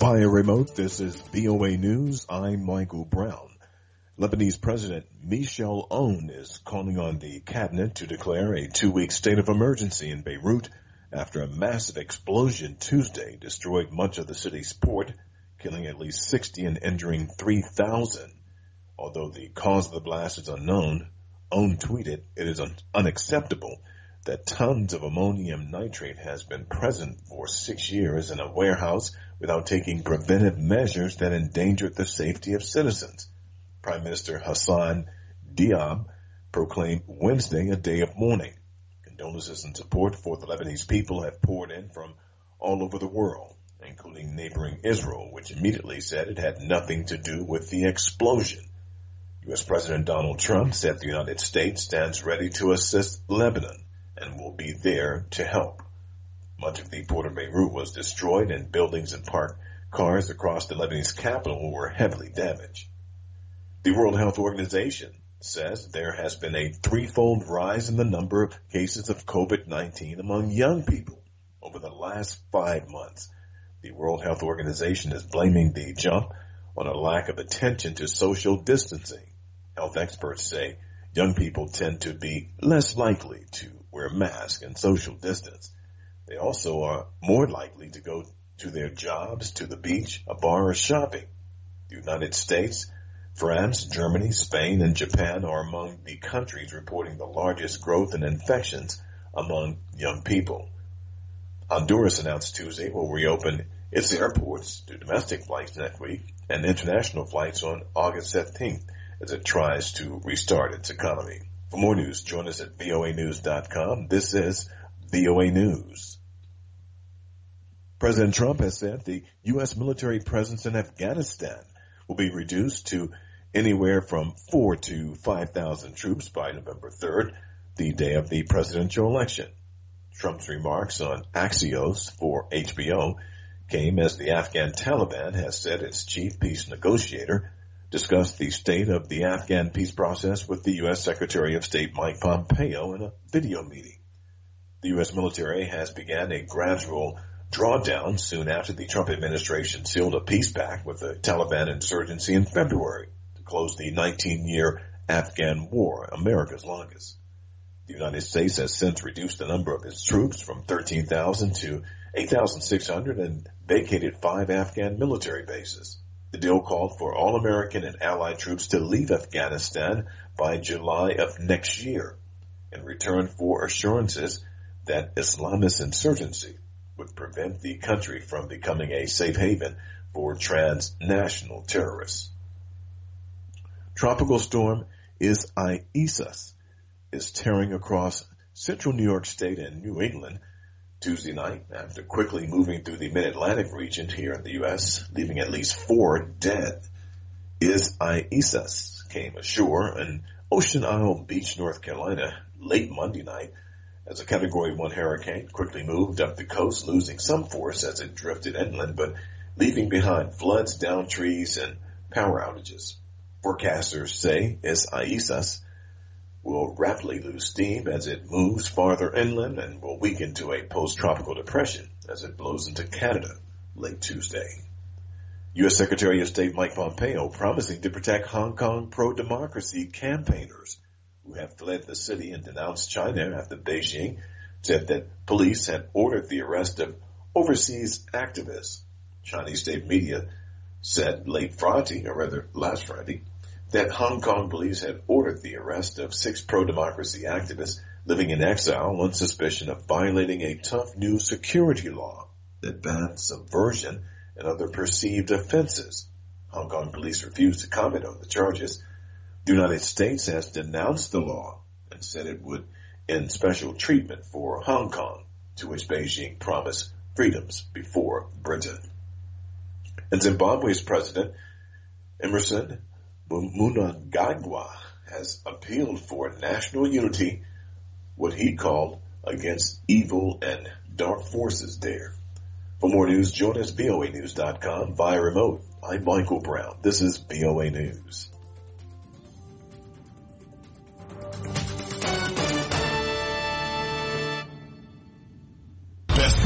Via remote, this is VOA News. I'm Michael Brown. Lebanese President Michel Aoun is calling on the cabinet to declare a 2-week state of emergency in Beirut after a massive explosion Tuesday destroyed much of the city's port, killing at least 60 and injuring 3,000. Although the cause of the blast is unknown, Aoun tweeted, "It is unacceptable that tons of ammonium nitrate has been present for 6 years in a warehouse without taking preventive measures that endangered the safety of citizens." Prime Minister Hassan Diab proclaimed Wednesday a day of mourning. Condolences and support for the Lebanese people have poured in from all over the world, including neighboring Israel, which immediately said it had nothing to do with the explosion. U.S. President Donald Trump said the United States stands ready to assist Lebanon and will be there to help. Much of the port of Beirut was destroyed, and buildings and parked cars across the Lebanese capital were heavily damaged. The World Health Organization says there has been a threefold rise in the number of cases of COVID-19 among young people over the last 5 months. The World Health Organization is blaming the jump on a lack of attention to social distancing. Health experts say young people tend to be less likely to wear masks and social distance. They also are more likely to go to their jobs, to the beach, a bar, or shopping. The United States, France, Germany, Spain, and Japan are among the countries reporting the largest growth in infections among young people. Honduras announced Tuesday will reopen its airports to domestic flights next week and international flights on August 17th as it tries to restart its economy. For more news, join us at voanews.com. This is VOA News. President Trump has said the U.S. military presence in Afghanistan will be reduced to anywhere from 4,000 to 5,000 troops by November 3rd, the day of the presidential election. Trump's remarks on Axios for HBO came as the Afghan Taliban has said its chief peace negotiator discussed the state of the Afghan peace process with the U.S. Secretary of State Mike Pompeo in a video meeting. The U.S. military has begun a gradual drawdown soon after the Trump administration sealed a peace pact with the Taliban insurgency in February to close the 19-year Afghan war, America's longest. The United States has since reduced the number of its troops from 13,000 to 8,600 and vacated 5 Afghan military bases. The deal called for all American and allied troops to leave Afghanistan by July of next year in return for assurances that Islamist insurgency would prevent the country from becoming a safe haven for transnational terrorists. Tropical storm Isaias is tearing across central New York State and New England Tuesday night after quickly moving through the mid-Atlantic region here in the U.S., leaving at least 4 dead. Isaias came ashore in Ocean Isle Beach, North Carolina, late Monday night as a Category 1 hurricane quickly moved up the coast, losing some force as it drifted inland, but leaving behind floods, downed trees, and power outages. Forecasters say Isaias will rapidly lose steam as it moves farther inland and will weaken to a post-tropical depression as it blows into Canada late Tuesday. U.S. Secretary of State Mike Pompeo promising to protect Hong Kong pro-democracy campaigners who have fled the city and denounced China after Beijing said that police had ordered the arrest of overseas activists. Chinese state media said last Friday, that Hong Kong police had ordered the arrest of 6 pro-democracy activists living in exile on suspicion of violating a tough new security law that bans subversion and other perceived offenses. Hong Kong police refused to comment on the charges. The United States has denounced the law and said it would end special treatment for Hong Kong, to which Beijing promised freedoms before Britain. And Zimbabwe's president, Emerson Mnangagwa, has appealed for national unity, what he called against evil and dark forces there. For more news, join us at voanews.com via remote. I'm Michael Brown. This is VOA News.